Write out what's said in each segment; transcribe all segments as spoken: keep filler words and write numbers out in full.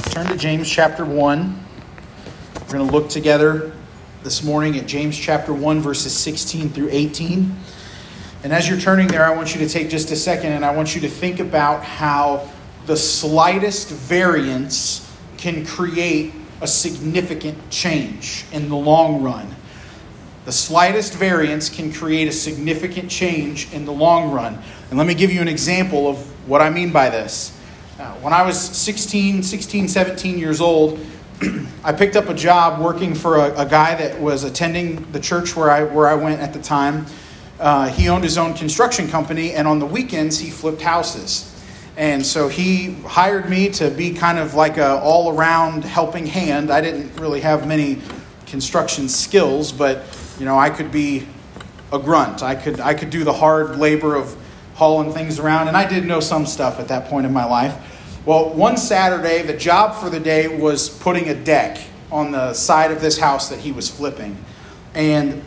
Turn to James chapter one. We're going to look together this morning at James chapter one, verses sixteen through eighteen. And as you're turning there, I want you to take just a second and I want you to think about how the slightest variance can create a significant change in the long run. The slightest variance can create a significant change in the long run. And let me give you an example of what I mean by this. Uh, when I was sixteen, seventeen years old, I picked up a job working for a, a guy that was attending the church where I where I went at the time. Uh, he owned his own construction company, and on the weekends he flipped houses. And so he hired me to be kind of like a all-around helping hand. I didn't really have many construction skills, but you know, I could be a grunt. I could I could do the hard labor of hauling things around, and I did know some stuff at that point in my life. Well, one Saturday, the job for the day was putting a deck on the side of this house that he was flipping. And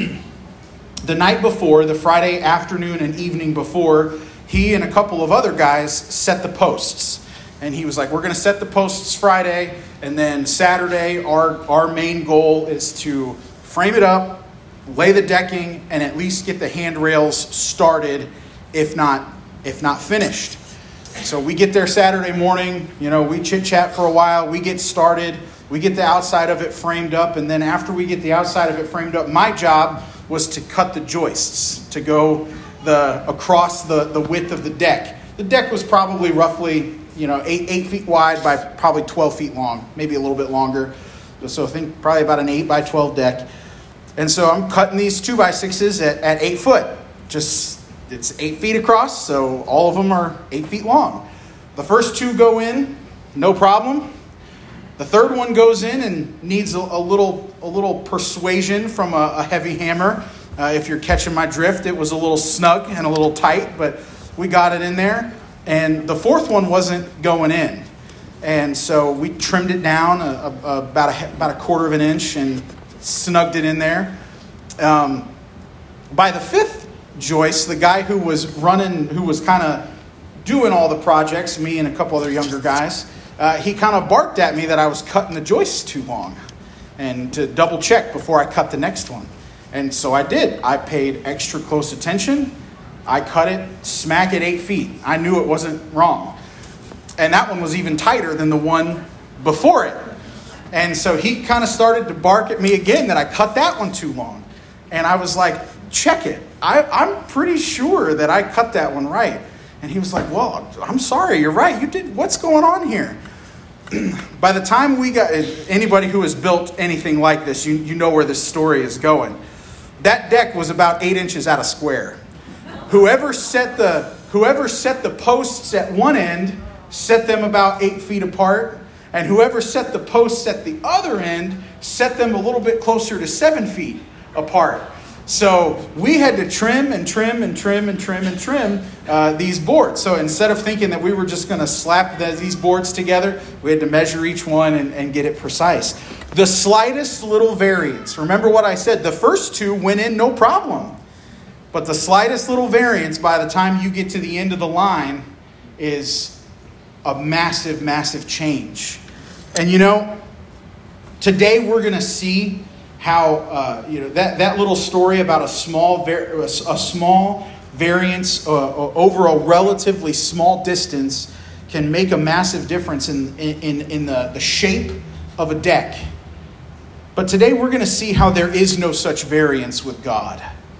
the night before, the Friday afternoon and evening before, he and a couple of other guys set the posts. And he was like, we're going to set the posts Friday, and then Saturday, our, our main goal is to frame it up, lay the decking, and at least get the handrails started, if not if not finished. So we get there Saturday morning, you know, we chit-chat for a while, we get started, we get the outside of it framed up, and then after we get the outside of it framed up, my job was to cut the joists, to go the across the, the width of the deck. The deck was probably roughly, you know, eight, eight feet wide by probably twelve feet long, maybe a little bit longer. So I think probably about an eight by twelve deck. And so I'm cutting these two by sixes at, at eight foot. Just, it's eight feet across, so all of them are eight feet long. The first two go in, no problem. The third one goes in and needs a, a little a little persuasion from a, a heavy hammer. Uh, if you're catching my drift, it was a little snug and a little tight, but we got it in there. And the fourth one wasn't going in. And so we trimmed it down a, a, about, a, about a quarter of an inch and snugged it in there. Um, by the fifth joist, the guy who was running, who was kind of doing all the projects, me and a couple other younger guys, uh, he kind of barked at me that I was cutting the joists too long and to double check before I cut the next one. And so I did. I paid extra close attention. I cut it smack at eight feet. I knew it wasn't wrong. And that one was even tighter than the one before it. And so he kind of started to bark at me again that I cut that one too long. And I was like, check it. I, I'm pretty sure that I cut that one right. And he was like, well, I'm sorry, you're right. You did. What's going on here? By the time we got, anybody who has built anything like this, you, you know where this story is going. That deck was about eight inches out of square. Whoever set the, whoever set the posts at one end set them about eight feet apart. And whoever set the posts at the other end set them a little bit closer to seven feet apart. So we had to trim and trim and trim and trim and trim uh, these boards. So instead of thinking that we were just going to slap the, these boards together, we had to measure each one and, and get it precise. The slightest little variance. Remember what I said. The first two went in no problem. But the slightest little variance by the time you get to the end of the line is a massive, massive change. And you know, today we're going to see how uh, you know that, that little story about a small var- a small variance uh, over a relatively small distance can make a massive difference in in, in the, the shape of a deck. But today we're going to see how there is no such variance with God.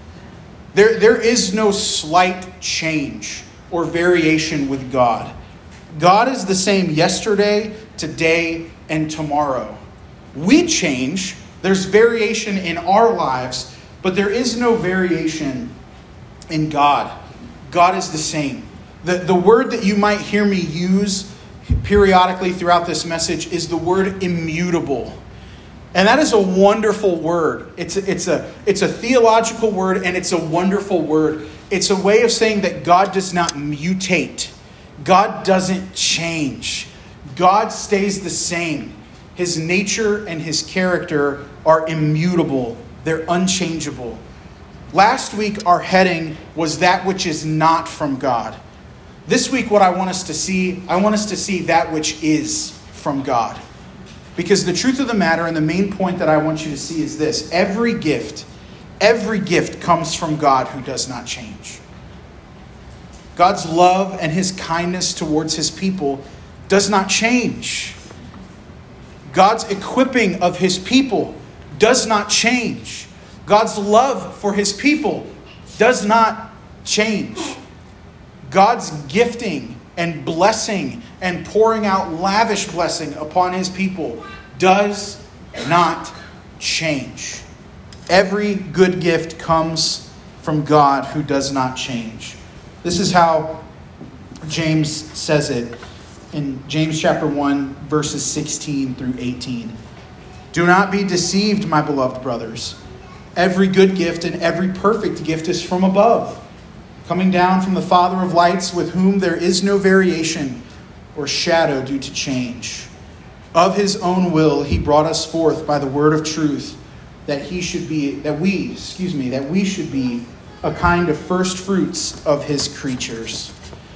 There there is no slight change or variation with God. God is the same yesterday, today, and tomorrow. We change. There's variation in our lives, but there is no variation in God. God is the same. The, the word that you might hear me use periodically throughout this message is the word immutable. And that is a wonderful word. It's a, it's a, it's a theological word, and it's a wonderful word. It's a way of saying that God does not mutate. God doesn't change. God stays the same. His nature and his character are immutable. They're unchangeable. Last week, our heading was that which is not from God. This week, what I want us to see, I want us to see that which is from God. Because the truth of the matter, and the main point that I want you to see is this: every gift, every gift comes from God who does not change. God's love and his kindness towards his people does not change. God's equipping of his people does not change. God's love for his people does not change. God's gifting and blessing and pouring out lavish blessing upon his people does not change. Every good gift comes from God who does not change. This is how James says it in James chapter one, verses sixteen through eighteen. Do not be deceived, my beloved brothers. Every good gift and every perfect gift is from above, coming down from the Father of lights, with whom there is no variation or shadow due to change. Of his own will he brought us forth by the word of truth, that he should be that we, excuse me, that we should be a kind of first fruits of his creatures.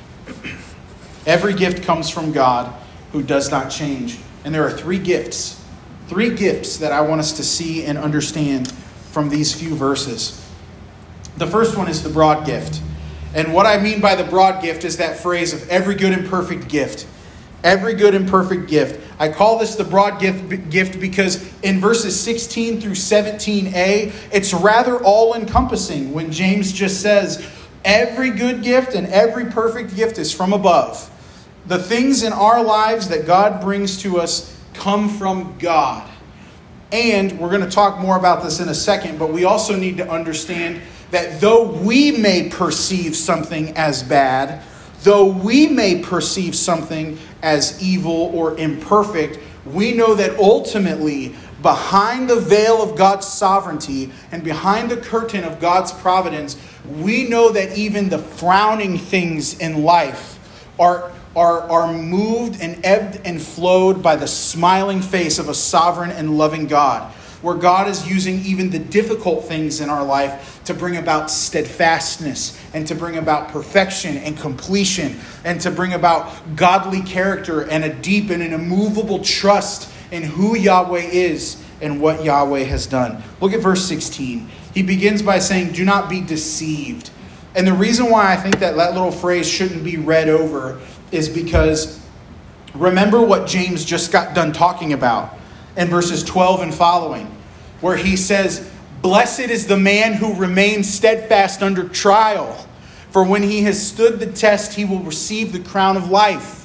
Every gift comes from God who does not change. And there are three gifts, three gifts that I want us to see and understand from these few verses. The first one is the broad gift. And what I mean by the broad gift is that phrase of every good and perfect gift. Every good and perfect gift. I call this the broad gift, gift because in verses sixteen through seventeen a, it's rather all-encompassing when James just says, every good gift and every perfect gift is from above. The things in our lives that God brings to us come from God. And we're going to talk more about this in a second, but we also need to understand that though we may perceive something as bad, though we may perceive something as evil or imperfect, we know that ultimately, behind the veil of God's sovereignty and behind the curtain of God's providence, we know that even the frowning things in life are, are, are moved and ebbed and flowed by the smiling face of a sovereign and loving God, where God is using even the difficult things in our life to bring about steadfastness and to bring about perfection and completion and to bring about godly character and a deep and an immovable trust in who Yahweh is and what Yahweh has done. Look at verse sixteen. He begins by saying, do not be deceived. And the reason why I think that that little phrase shouldn't be read over is because remember what James just got done talking about in verses twelve and following, where he says, blessed is the man who remains steadfast under trial, for when he has stood the test, he will receive the crown of life.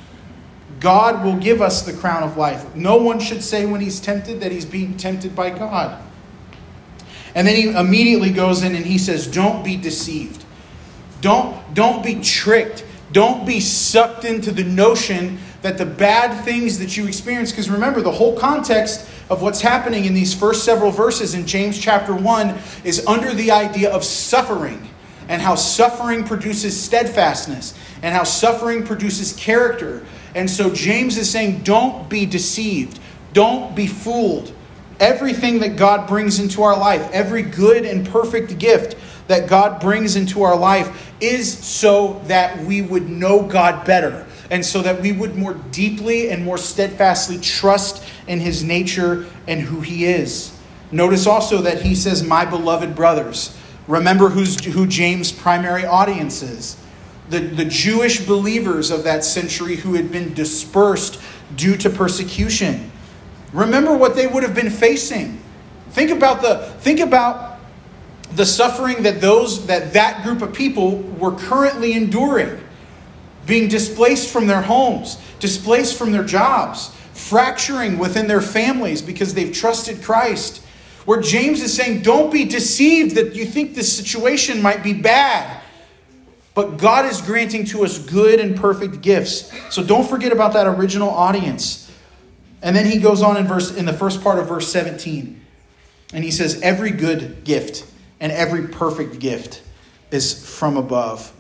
God will give us the crown of life. No one should say when he's tempted that he's being tempted by God. And then he immediately goes in and he says, don't be deceived. Don't, don't be tricked. Don't be sucked into the notion that the bad things that you experience, because remember, the whole context of what's happening in these first several verses in James chapter one is under the idea of suffering, and how suffering produces steadfastness, and how suffering produces character. And so James is saying, don't be deceived. Don't be fooled. Everything that God brings into our life, every good and perfect gift that God brings into our life is so that we would know God better, and so that we would more deeply and more steadfastly trust in his nature and who he is. Notice also that he says, my beloved brothers. Remember who's, who James' primary audience is. The, the Jewish believers of that century who had been dispersed due to persecution. Remember what they would have been facing. Think about the, think about the suffering that those that that group of people were currently enduring. Being displaced from their homes, displaced from their jobs, fracturing within their families because they've trusted Christ. Where James is saying, don't be deceived that you think this situation might be bad. But God is granting to us good and perfect gifts. So don't forget about that original audience. And then he goes on in verse in the first part of verse seventeen. And he says, every good gift and every perfect gift is from above.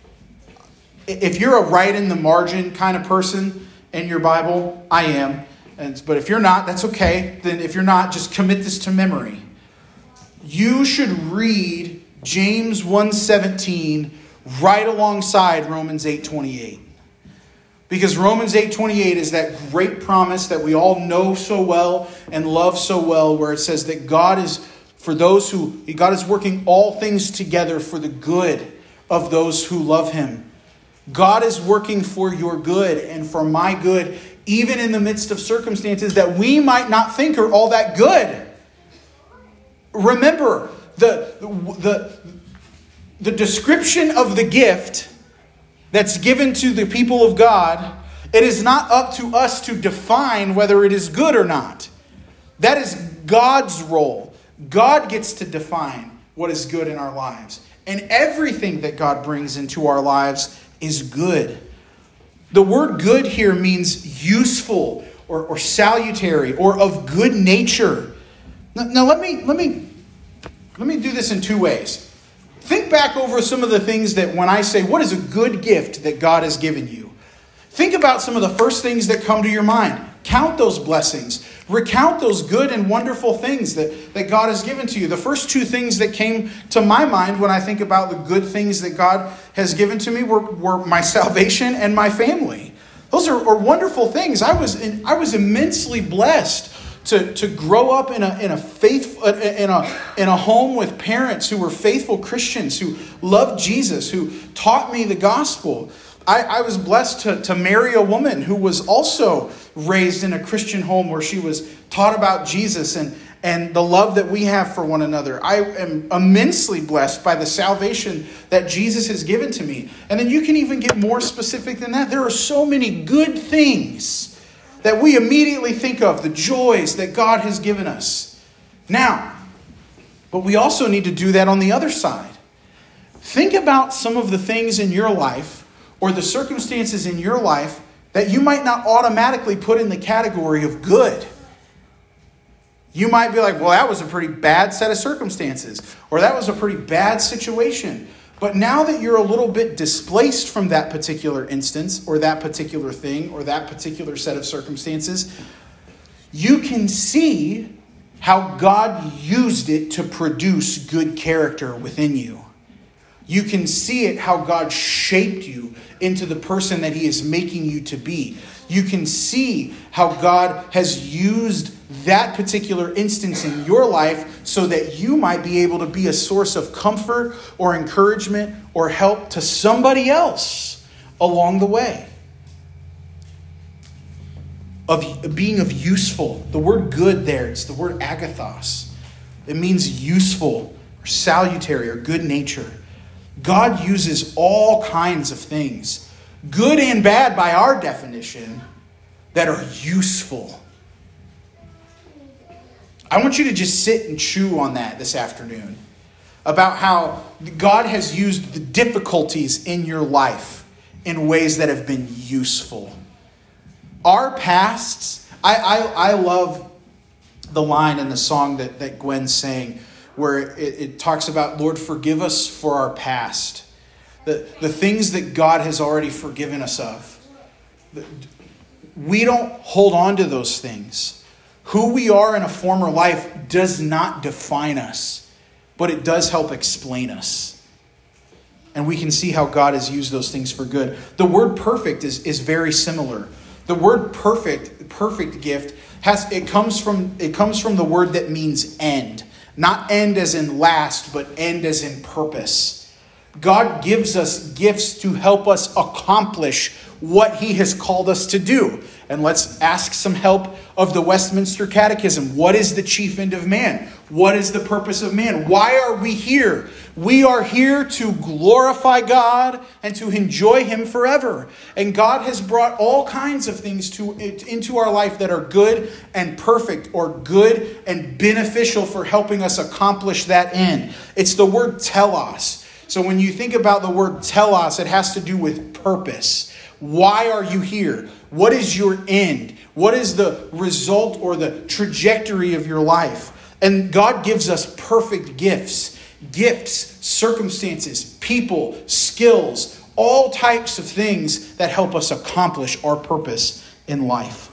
If you're a right in the margin kind of person in your Bible, I am. And, but if you're not, that's okay. Then if you're not, just commit this to memory. You should read James one seventeen right alongside Romans eight twenty-eight. Because Romans eight twenty-eight is that great promise that we all know so well and love so well, where it says that God is, for those who, God is working all things together for the good of those who love him. God is working for your good and for my good, even in the midst of circumstances that we might not think are all that good. Remember, the, the, the description of the gift that's given to the people of God, it is not up to us to define whether it is good or not. That is God's role. God gets to define what is good in our lives. And everything that God brings into our lives is good. The word good here means useful or, or salutary or of good nature. Now, now let me let me let me do this in two ways. Think back over some of the things that when I say, what is a good gift that God has given you? Think about some of the first things that come to your mind. Count those blessings. Recount those good and wonderful things that, that God has given to you. The first two things that came to my mind when I think about the good things that God has given to me were, were my salvation and my family. Those are, are wonderful things. I was in, I was immensely blessed to, to grow up in a in a faith in a in a home with parents who were faithful Christians, who loved Jesus, who taught me the gospel. I, I was blessed to, to marry a woman who was also raised in a Christian home where she was taught about Jesus and, and the love that we have for one another. I am immensely blessed by the salvation that Jesus has given to me. And then you can even get more specific than that. There are so many good things that we immediately think of, the joys that God has given us. Now, but we also need to do that on the other side. Think about some of the things in your life or the circumstances in your life that you might not automatically put in the category of good. You might be like, well, that was a pretty bad set of circumstances, or that was a pretty bad situation. But now that you're a little bit displaced from that particular instance, or that particular thing, or that particular set of circumstances, you can see how God used it to produce good character within you. You can see it, how God shaped you into the person that he is making you to be. You can see how God has used that particular instance in your life so that you might be able to be a source of comfort or encouragement or help to somebody else along the way. Of being of useful. The word good there, it's the word agathos. It means useful or salutary or good nature. God uses all kinds of things, good and bad by our definition, that are useful. I want you to just sit and chew on that this afternoon, about how God has used the difficulties in your life in ways that have been useful. Our pasts, I, I, I love the line in the song that, that Gwen sang, where it, it talks about, Lord, forgive us for our past. The, the things that God has already forgiven us of. We don't hold on to those things. Who we are in a former life does not define us, but it does help explain us. And we can see how God has used those things for good. The word perfect is, is very similar. The word perfect, perfect gift, has it comes from it comes from the word that means end. Not end as in last, but end as in purpose. God gives us gifts to help us accomplish what he has called us to do. And let's ask some help of the Westminster Catechism. What is the chief end of man? What is the purpose of man? Why are we here? We are here to glorify God and to enjoy him forever. And God has brought all kinds of things to into our life that are good and perfect, or good and beneficial for helping us accomplish that end. It's the word telos. So when you think about the word telos, it has to do with purpose. Why are you here? What is your end? What is the result or the trajectory of your life? And God gives us perfect gifts. Gifts, circumstances, people, skills, all types of things that help us accomplish our purpose in life.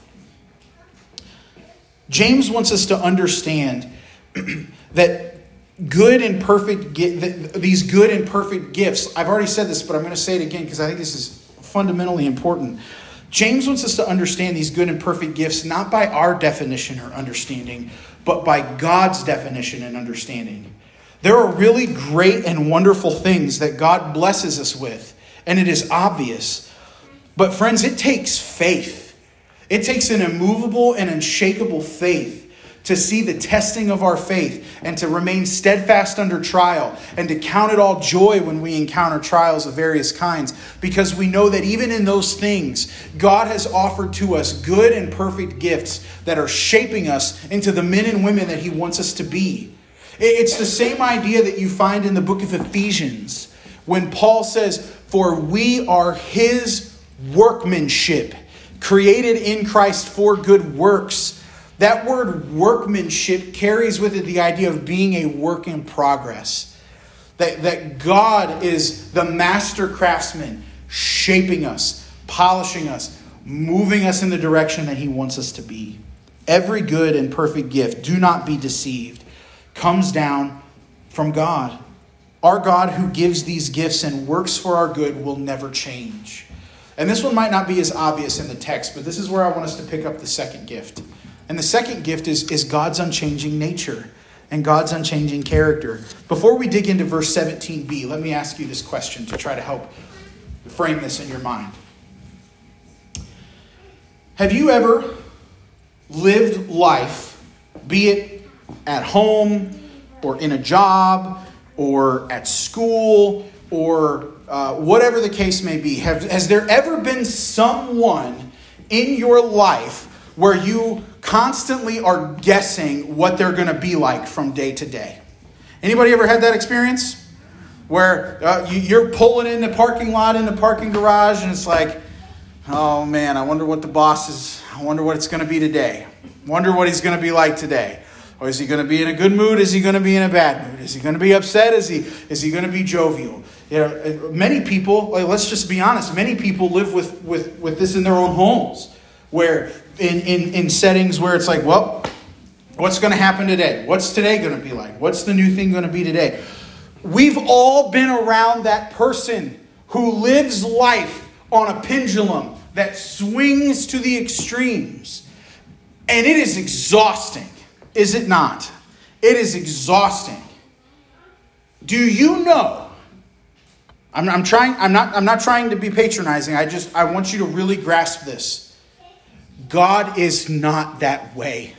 James wants us to understand that good and perfect these good and perfect gifts, I've already said this, but I'm going to say it again because I think this is fundamentally important. James wants us to understand these good and perfect gifts not by our definition or understanding, but by God's definition and understanding. There are really great and wonderful things that God blesses us with, and it is obvious. But friends, it takes faith. It takes an immovable and unshakable faith to see the testing of our faith and to remain steadfast under trial and to count it all joy when we encounter trials of various kinds, because we know that even in those things, God has offered to us good and perfect gifts that are shaping us into the men and women that he wants us to be. It's the same idea that you find in the book of Ephesians when Paul says, "For we are his workmanship, created in Christ for good works." That word workmanship carries with it the idea of being a work in progress. That, that God is the master craftsman, shaping us, polishing us, moving us in the direction that he wants us to be. Every good and perfect gift, do not be deceived, comes down from God. Our God who gives these gifts and works for our good will never change. And this one might not be as obvious in the text, but this is where I want us to pick up the second gift. And the second gift is, is God's unchanging nature and God's unchanging character. Before we dig into verse seventeen b, let me ask you this question to try to help frame this in your mind. Have you ever lived life, be it at home or in a job or at school or uh, whatever the case may be, have, has there ever been someone in your life where you constantly are guessing what they're going to be like from day to day? Anybody ever had that experience? Where uh, you, you're pulling in the parking lot, in the parking garage, and it's like, oh man, I wonder what the boss is, I wonder what it's going to be today. Wonder what he's going to be like today. Or is he going to be in a good mood? Is he going to be in a bad mood? Is he going to be upset? Is he is he going to be jovial? You know, many people, like, let's just be honest, many people live with, with, with this in their own homes, where in, in, in settings where it's like, well, what's going to happen today? What's today going to be like? What's the new thing going to be today? We've all been around that person who lives life on a pendulum that swings to the extremes. And it is exhausting, is it not? It is exhausting. Do you know? I'm, I'm trying. I'm not. I'm not trying to be patronizing. I just. I want you to really grasp this. God is not that way.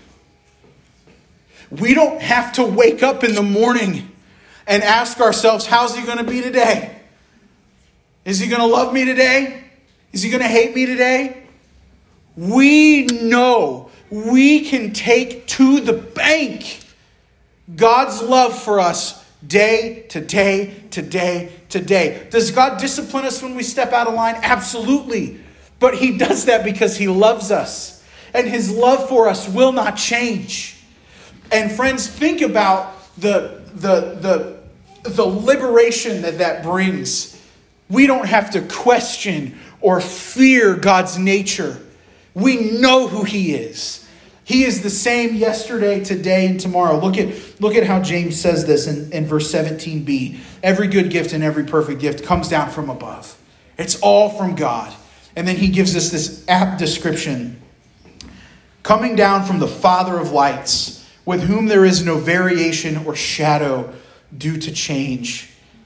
We don't have to wake up in the morning and ask ourselves, how's he going to be today? Is he going to love me today? Is he going to hate me today? We know, we can take to the bank God's love for us day to day to day to day. Does God discipline us when we step out of line? Absolutely. But he does that because he loves us. And his love for us will not change. And friends, think about the, the, the, the liberation that that brings. We don't have to question or fear God's nature. We know who he is. He is the same yesterday, today, and tomorrow. Look at, look at how James says this in, in verse seventeen b. Every good gift and every perfect gift comes down from above. It's all from God. And then he gives us this apt description. Coming down from the Father of lights, with whom there is no variation or shadow due to change.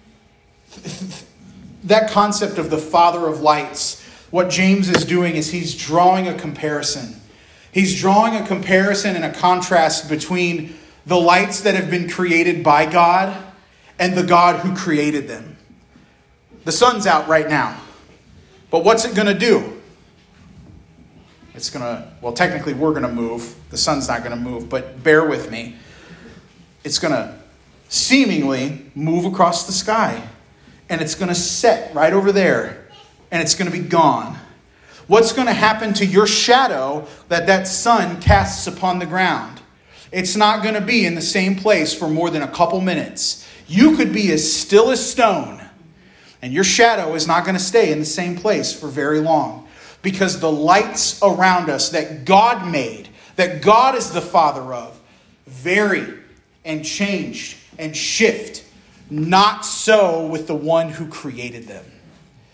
That concept of the Father of lights, what James is doing is he's drawing a comparison. He's drawing a comparison and a contrast between the lights that have been created by God and the God who created them. The sun's out right now. But what's it going to do? It's going to, well, technically we're going to move. The sun's not going to move, but bear with me. It's going to seemingly move across the sky. And it's going to set right over there. And it's going to be gone. What's going to happen to your shadow that that sun casts upon the ground? It's not going to be in the same place for more than a couple minutes. You could be as still as stone. And your shadow is not going to stay in the same place for very long. Because the lights around us that God made, that God is the Father of, vary and change and shift. Not so with the one who created them.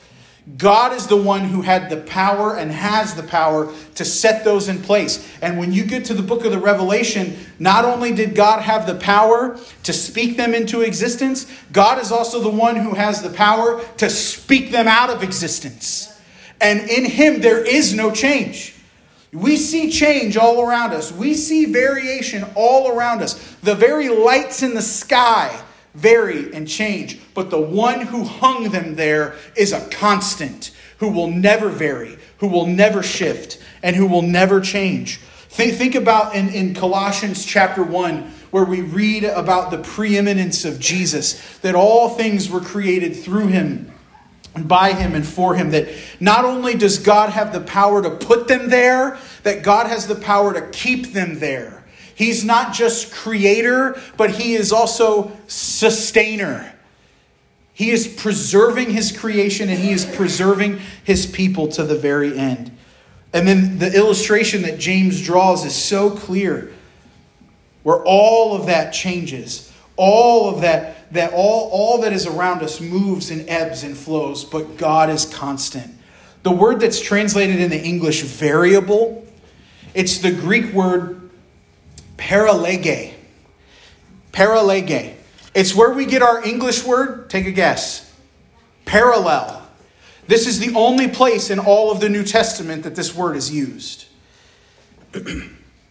God is the one who had the power and has the power to set those in place. And when you get to the book of the Revelation, not only did God have the power to speak them into existence, God is also the one who has the power to speak them out of existence. And in him, there is no change. We see change all around us. We see variation all around us. The very lights in the sky vary and change, but the one who hung them there is a constant, who will never vary, who will never shift, and who will never change. Think, think about in, in Colossians chapter one, where we read about the preeminence of Jesus, that all things were created through him, and by him and for him, that not only does God have the power to put them there, that God has the power to keep them there. He's not just creator, but he is also sustainer. He is preserving his creation and he is preserving his people to the very end. And then the illustration that James draws is so clear, where all of that changes. All of that, that all, all that is around us moves and ebbs and flows, but God is constant. The word that's translated in the English variable, it's the Greek word paralege. Paralege. It's where we get our English word, take a guess, parallel. This is the only place in all of the New Testament that this word is used. And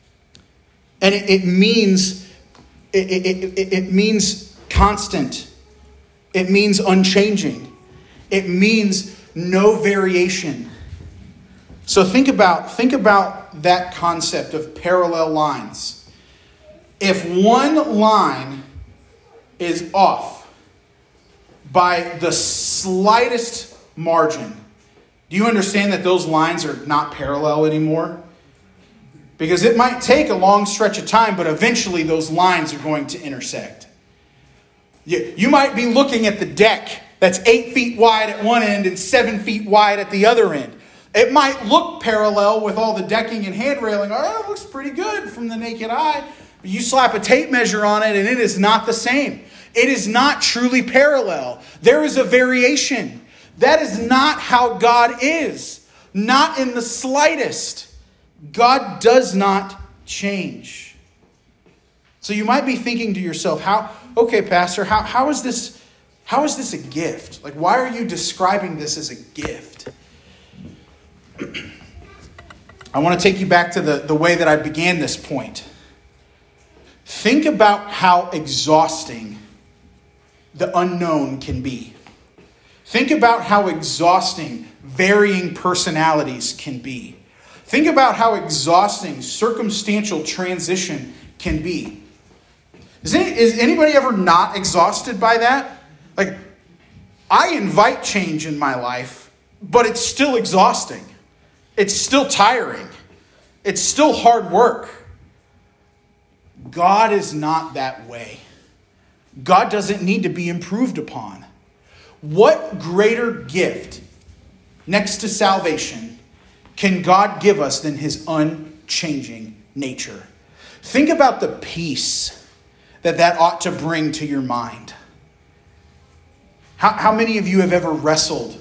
it, it means it, it, it, it means constant. It means unchanging. It means no variation. So think about, think about that concept of parallel lines. If one line is off by the slightest margin, do you understand that those lines are not parallel anymore? Because it might take a long stretch of time, but eventually those lines are going to intersect. You, you might be looking at the deck that's eight feet wide at one end and seven feet wide at the other end. It might look parallel with all the decking and hand railing. Oh, it looks pretty good from the naked eye. But you slap a tape measure on it and it is not the same. It is not truly parallel. There is a variation. That is not how God is. Not in the slightest. God does not change. So you might be thinking to yourself, how, okay, Pastor, how, how is this, how is this a gift? Like, why are you describing this as a gift? I want to take you back to the, the way that I began this point. Think about how exhausting the unknown can be. Think about how exhausting varying personalities can be. Think about how exhausting circumstantial transition can be. Is, any, is anybody ever not exhausted by that? Like, I invite change in my life, but it's still exhausting. It's still tiring. It's still hard work. God is not that way. God doesn't need to be improved upon. What greater gift next to salvation can God give us than his unchanging nature? Think about the peace that that ought to bring to your mind. How, how many of you have ever wrestled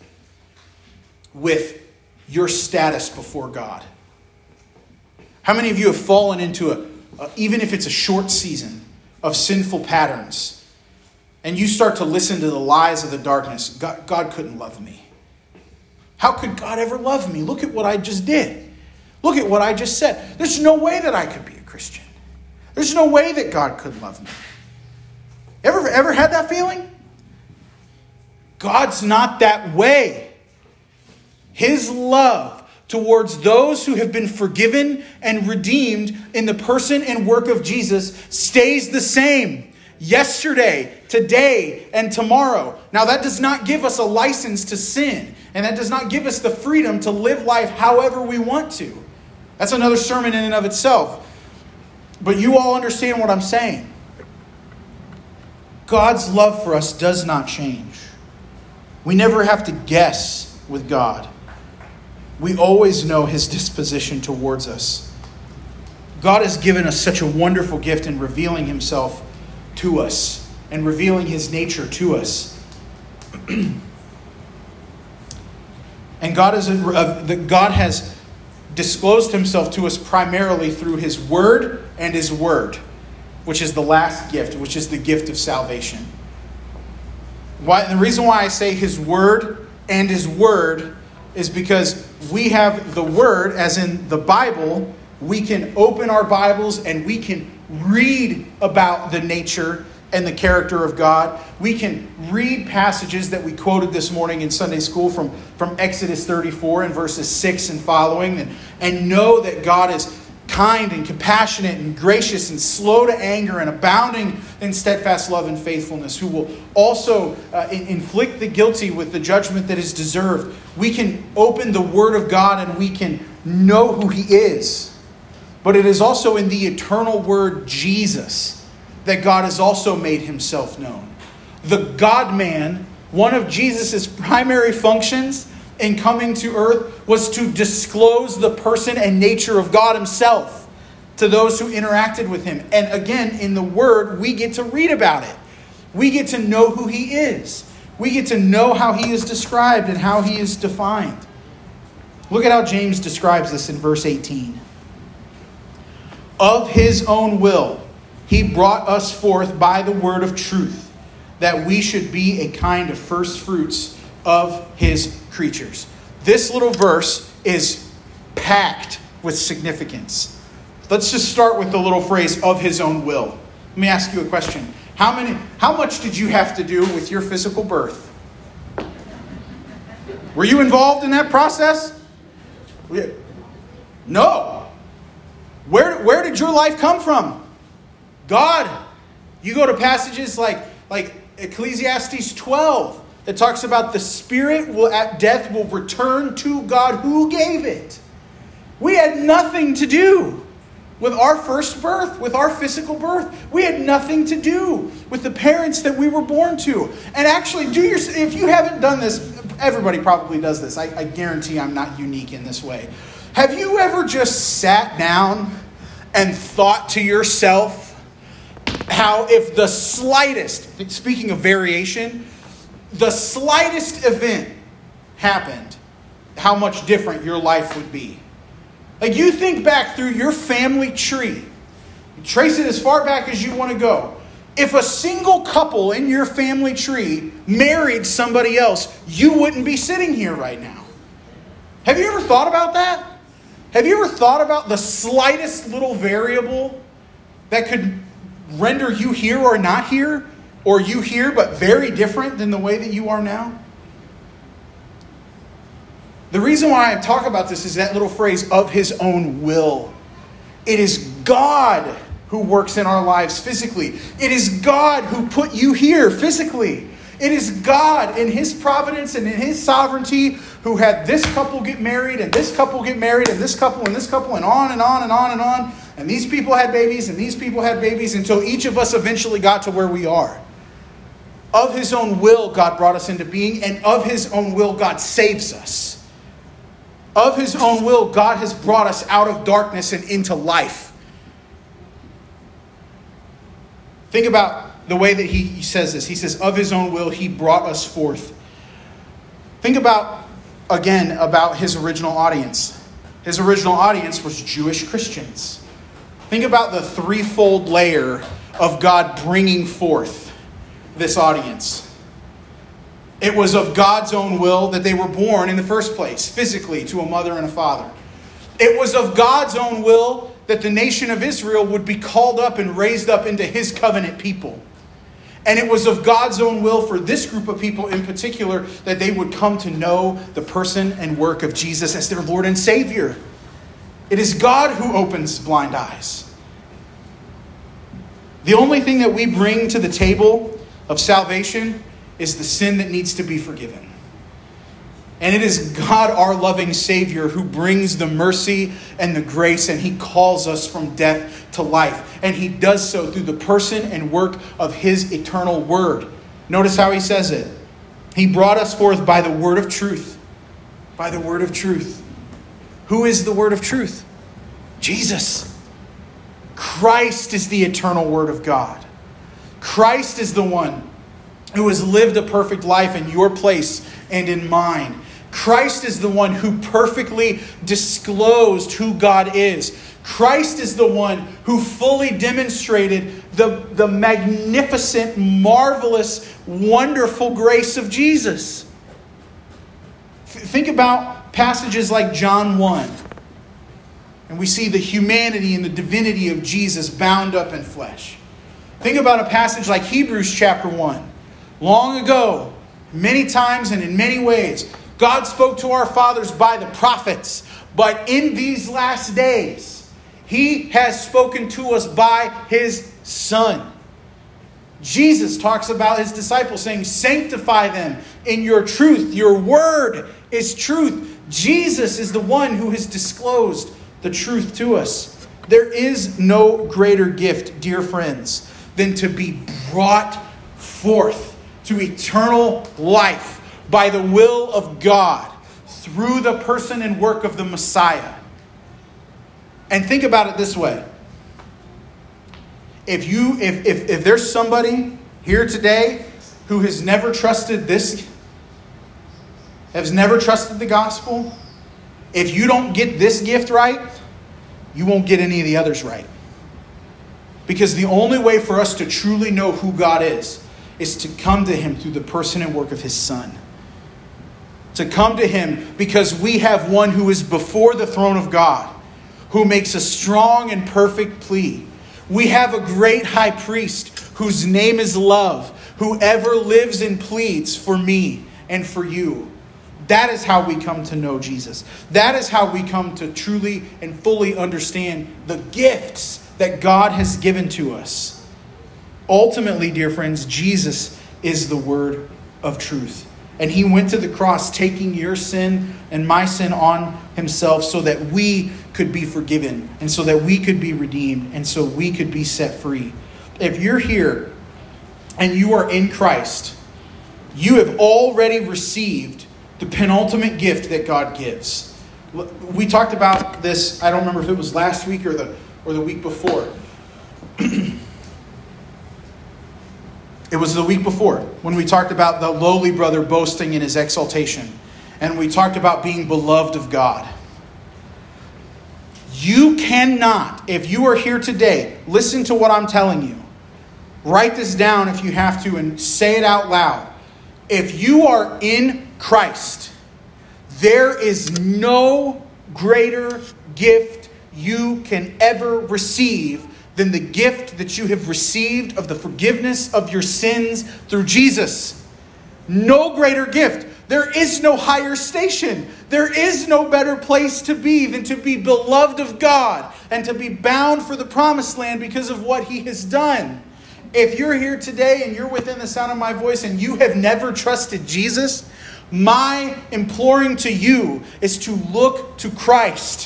with your status before God? How many of you have fallen into a Uh, even if it's a short season of sinful patterns, and you start to listen to the lies of the darkness? God, God couldn't love me. How could God ever love me? Look at what I just did. Look at what I just said. There's no way that I could be a Christian. There's no way that God could love me. Ever, ever had that feeling? God's not that way. His love towards those who have been forgiven and redeemed in the person and work of Jesus stays the same yesterday, today, and tomorrow. Now, that does not give us a license to sin, and that does not give us the freedom to live life however we want to. That's another sermon in and of itself. But you all understand what I'm saying. God's love for us does not change. We never have to guess with God. We always know his disposition towards us. God has given us such a wonderful gift in revealing himself to us and revealing his nature to us. And God is a, uh, the, God has disclosed himself to us primarily through his word and his word, which is the last gift, which is the gift of salvation. Why, the reason why I say his word and his word is because we have the word, as in the Bible. We can open our Bibles and we can read about the nature and the character of God. We can read passages that we quoted this morning in Sunday school from, from Exodus thirty-four and verses six and following, and, and know that God is kind and compassionate and gracious and slow to anger and abounding in steadfast love and faithfulness, who will also uh, inflict the guilty with the judgment that is deserved. We can open the Word of God and we can know who He is. But it is also in the eternal Word, Jesus, that God has also made Himself known. The God-man, one of Jesus' primary functions in coming to earth was to disclose the person and nature of God Himself to those who interacted with Him. And again, in the Word, we get to read about it. We get to know who He is. We get to know how He is described and how He is defined. Look at how James describes this in verse eighteen. Of His own will, He brought us forth by the word of truth, that we should be a kind of first fruits of His creatures. This little verse is packed with significance. Let's just start with the little phrase, of His own will. Let me ask you a question. How many, how much did you have to do with your physical birth? Were you involved in that process? No. Where, where did your life come from? God. You go to passages like, like Ecclesiastes twelve that talks about the spirit will at death will return to God who gave it. We had nothing to do with our first birth, with our physical birth. We had nothing to do with the parents that we were born to. And actually, do your if you haven't done this, everybody probably does this. I, I guarantee I'm not unique in this way. Have you ever just sat down and thought to yourself how if the slightest, speaking of variation, the slightest event happened, how much different your life would be? Like, you think back through your family tree, trace it as far back as you want to go. If a single couple in your family tree married somebody else, you wouldn't be sitting here right now. Have you ever thought about that? Have you ever thought about the slightest little variable that could render you here or not here? Or you here, but very different than the way that you are now? The reason why I talk about this is that little phrase, of His own will. It is God who works in our lives physically. It is God who put you here physically. It is God in His providence and in His sovereignty who had this couple get married and this couple get married and this couple and this couple and on and on and on and on. And these people had babies and these people had babies until each of us eventually got to where we are. Of His own will, God brought us into being, and of His own will, God saves us. Of His own will, God has brought us out of darkness and into life. Think about the way that he, he says this. He says, of His own will, He brought us forth. Think about, again, about His original audience. His original audience was Jewish Christians. Think about the threefold layer of God bringing forth this audience. It was of God's own will that they were born in the first place, physically, to a mother and a father. It was of God's own will that the nation of Israel would be called up and raised up into His covenant people. And it was of God's own will for this group of people in particular that they would come to know the person and work of Jesus as their Lord and Savior. It is God who opens blind eyes. The only thing that we bring to the table of salvation is the sin that needs to be forgiven. And it is God, our loving Savior, who brings the mercy and the grace, and He calls us from death to life. And He does so through the person and work of His eternal Word. Notice how He says it. He brought us forth by the word of truth. By the word of truth. Who is the word of truth? Jesus. Christ is the eternal Word of God. Christ is the one who has lived a perfect life in your place and in mine. Christ is the one who perfectly disclosed who God is. Christ is the one who fully demonstrated the, the magnificent, marvelous, wonderful grace of Jesus. Think about passages like John one. And we see the humanity and the divinity of Jesus bound up in flesh. Think about a passage like Hebrews chapter one. Long ago, many times and in many ways, God spoke to our fathers by the prophets. But in these last days, He has spoken to us by His Son. Jesus talks about His disciples saying, sanctify them in your truth. Your word is truth. Jesus is the one who has disclosed the truth to us. There is no greater gift, dear friends, than to be brought forth to eternal life by the will of God through the person and work of the Messiah. And think about it this way. If you if if, if there's somebody here today who has never trusted this, has never trusted the gospel, if you don't get this gift right, you won't get any of the others right. Because the only way for us to truly know who God is, is to come to Him through the person and work of His Son. To come to Him because we have one who is before the throne of God, who makes a strong and perfect plea. We have a great high priest whose name is love, who ever lives and pleads for me and for you. That is how we come to know Jesus. That is how we come to truly and fully understand the gifts that God has given to us. Ultimately, dear friends, Jesus is the word of truth. And He went to the cross taking your sin and my sin on Himself so that we could be forgiven and so that we could be redeemed and so we could be set free. If you're here and you are in Christ, you have already received the penultimate gift that God gives. We talked about this, I don't remember if it was last week or the or the week before. It was the week before when we talked about the lowly brother boasting in his exaltation. And we talked about being beloved of God. You cannot, if you are here today, listen to what I'm telling you. Write this down if you have to and say it out loud. If you are in Christ, there is no greater gift you can ever receive than the gift that you have received of the forgiveness of your sins through Jesus. No greater gift. There is no higher station. There is no better place to be than to be beloved of God and to be bound for the promised land because of what He has done. If you're here today and you're within the sound of my voice and you have never trusted Jesus, my imploring to you is to look to Christ.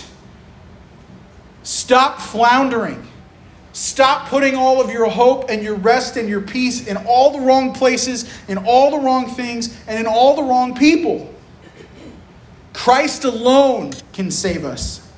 Stop floundering. Stop putting all of your hope and your rest and your peace in all the wrong places, in all the wrong things, and in all the wrong people. Christ alone can save us.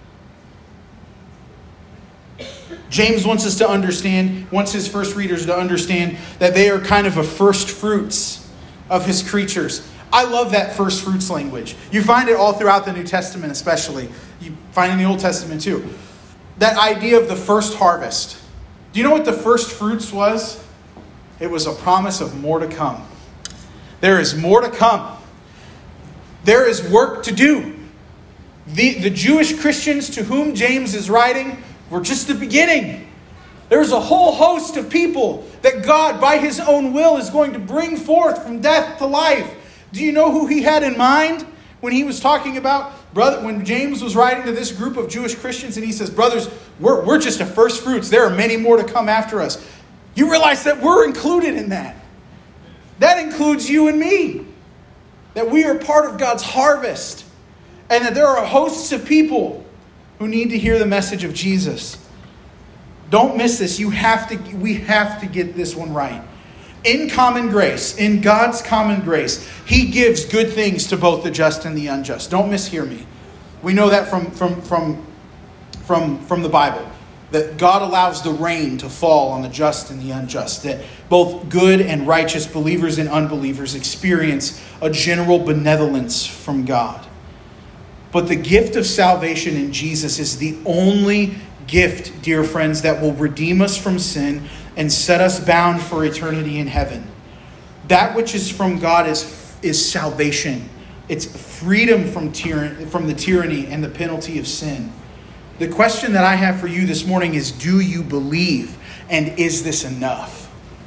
James wants us to understand, wants his first readers to understand that they are kind of a first fruits of His creatures. I love that first fruits language. You find it all throughout the New Testament especially. You find it in the Old Testament too. That idea of the first harvest. Do you know what the first fruits was? It was a promise of more to come. There is more to come. There is work to do. The, the Jewish Christians to whom James is writing were just the beginning. There's a whole host of people that God, by His own will, is going to bring forth from death to life. Do you know who He had in mind when He was talking about, brother, when James was writing to this group of Jewish Christians and he says, brothers, we're, we're just a first fruits. There are many more to come after us. You realize that we're included in that. That includes you and me. That we are part of God's harvest. And that there are hosts of people who need to hear the message of Jesus. Don't miss this. You have to, we have to get this one right. In common grace, in God's common grace, He gives good things to both the just and the unjust. Don't mishear me. We know that from, from, from, from, from the Bible. that God allows the rain to fall on the just and the unjust, that both good and righteous believers and unbelievers experience a general benevolence from God. But the gift of salvation in Jesus is the only gift, dear friends, that will redeem us from sin and set us bound for eternity in heaven. That which is from God is, is salvation. It's freedom from tyranny, from the tyranny and the penalty of sin. The question that I have for you this morning is, do you believe? And is this enough?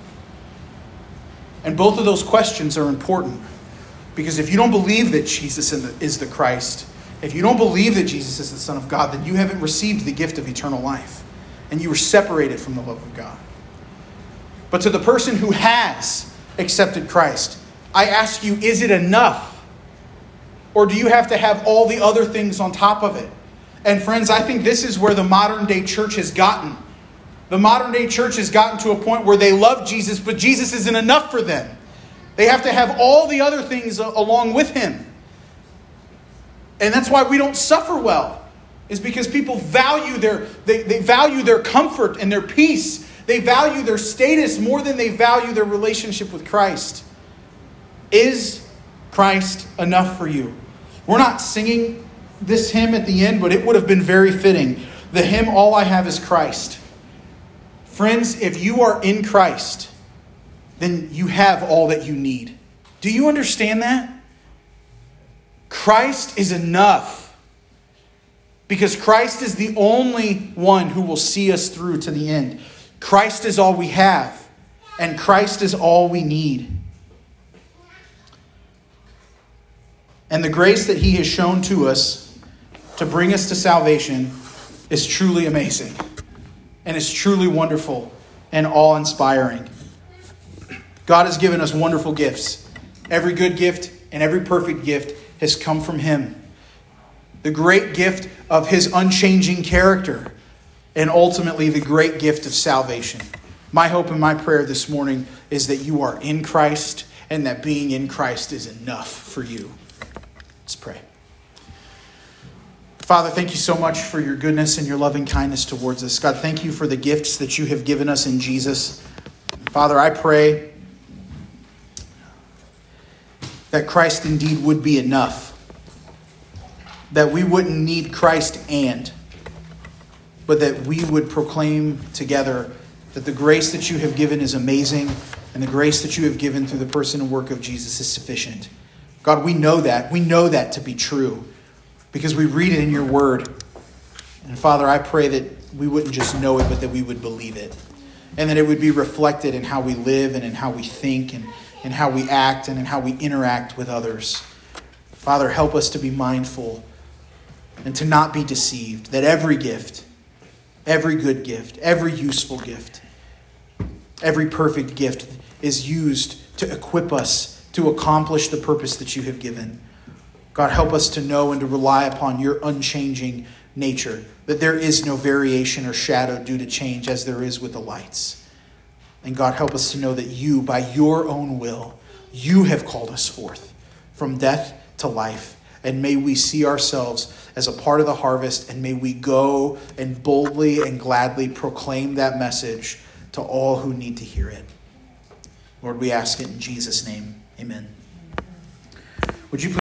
And both of those questions are important. Because if you don't believe that Jesus is the Christ, if you don't believe that Jesus is the Son of God, then you haven't received the gift of eternal life. And you were separated from the love of God. But to the person who has accepted Christ, I ask you, is it enough? Or do you have to have all the other things on top of it? And friends, I think this is where the modern day church has gotten. The modern day church has gotten to a point where they love Jesus, but Jesus isn't enough for them. They have to have all the other things along with him. And that's why we don't suffer well. Is because people value their they, they value their comfort and their peace. They value their status more than they value their relationship with Christ. Is Christ enough for you? We're not singing this hymn at the end, but it would have been very fitting. The hymn, All I Have is Christ. Friends, if you are in Christ, then you have all that you need. Do you understand that? Christ is enough. Because Christ is the only one who will see us through to the end. Christ is all we have. And Christ is all we need. And the grace that he has shown to us to bring us to salvation is truly amazing. And is truly wonderful and awe-inspiring. God has given us wonderful gifts. Every good gift and every perfect gift has come from him. The great gift of his unchanging character. And ultimately the great gift of salvation. My hope and my prayer this morning is that you are in Christ and that being in Christ is enough for you. Let's pray. Father, thank you so much for your goodness and your loving kindness towards us. God, thank you for the gifts that you have given us in Jesus. Father, I pray that Christ indeed would be enough. That we wouldn't need Christ and, but that we would proclaim together that the grace that you have given is amazing and the grace that you have given through the person and work of Jesus is sufficient. God, we know that. We know that to be true because we read it in your word. And Father, I pray that we wouldn't just know it, but that we would believe it. And that it would be reflected in how we live and in how we think and in how we act and in how we interact with others. Father, help us to be mindful and to not be deceived that every gift, every good gift, every useful gift, every perfect gift is used to equip us to accomplish the purpose that you have given. God, help us to know and to rely upon your unchanging nature, that there is no variation or shadow due to change as there is with the lights. And God, help us to know that you, by your own will, you have called us forth from death to life. And may we see ourselves as a part of the harvest, and may we go and boldly and gladly proclaim that message to all who need to hear it. Lord, we ask it in Jesus' name. Amen. Would you please